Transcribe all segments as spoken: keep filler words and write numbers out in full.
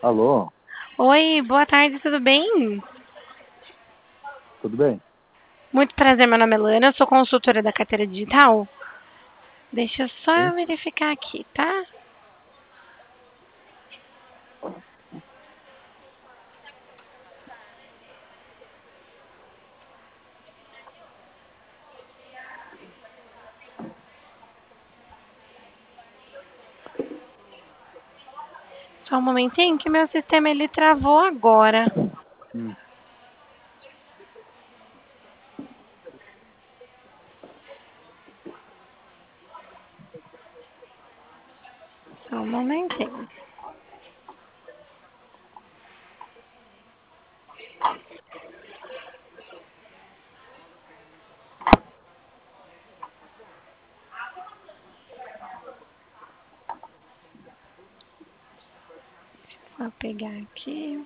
Alô, Oi, boa tarde, tudo bem? tudo bem? Muito prazer, meu nome é Lana, eu sou consultora da carteira digital. Deixa eu só Sim. verificar aqui, tá? Só um momentinho que meu sistema ele travou agora. Hum. Só um momentinho. Vou pegar aqui.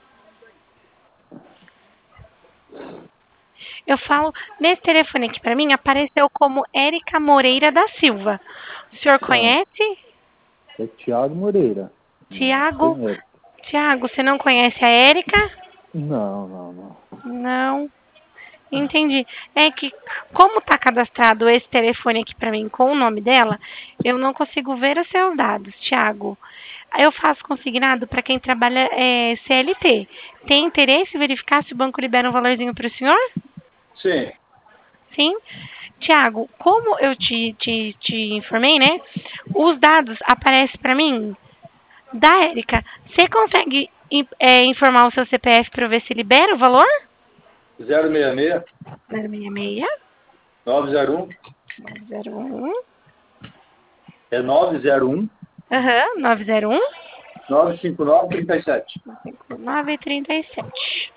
Eu falo, nesse telefone aqui pra mim apareceu como Érica Moreira da Silva. O senhor Não, conhece? é Thiago Moreira. Não Tiago? tem ele. Tiago, você não conhece a Érica? Não, não, não. Não. Entendi. É que, como está cadastrado esse telefone aqui para mim com o nome dela, eu não consigo ver os seus dados, Thiago. Eu faço consignado para quem trabalha é, C L T. Tem interesse em verificar se o banco libera um valorzinho para o senhor? Sim. Sim? Tiago, como eu te, te, te informei, né? Os dados aparecem para mim da Érica. Você consegue é, informar o seu C P F para eu ver se libera o valor? zero seis seis, zero seis seis, nove zero um, zero um. é nove zero um, Aham, nove zero um, nove cinco nove, trinta e sete. cinco nove três sete.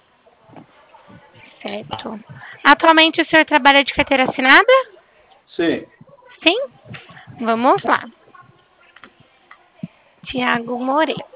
Certo. Atualmente o senhor trabalha de carteira assinada? Sim. Sim? Vamos lá. Tiago Moreira.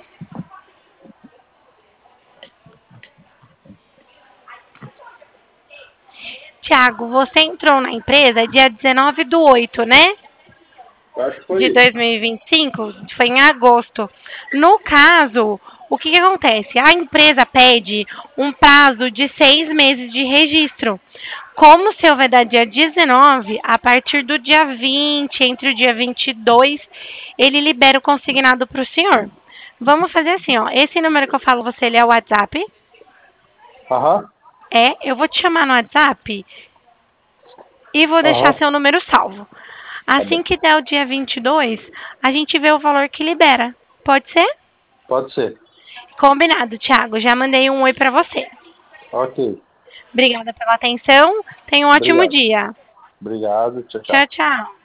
Tiago, você entrou na empresa dia dezenove do oito, né? Eu acho que foi De isso. dois mil e vinte e cinco, foi em agosto. No caso, o que, que acontece? A empresa pede um prazo de seis meses de registro. Como o seu vai dar dia dezenove, a partir do dia vinte, entre o dia vinte e dois, ele libera o consignado para o senhor. Vamos fazer assim, ó. Esse número que eu falo você, ele é o WhatsApp. Aham, É, eu vou te chamar no WhatsApp e vou deixar aham. seu número salvo. Tá Assim bom. que der o dia vinte e dois, a gente vê o valor que libera. Pode ser? Pode ser. Combinado, Thiago. Já mandei um oi para você. Ok. Obrigada pela atenção. Tenha um ótimo Obrigado. dia. Obrigado. Tchau, Tchau, tchau. tchau.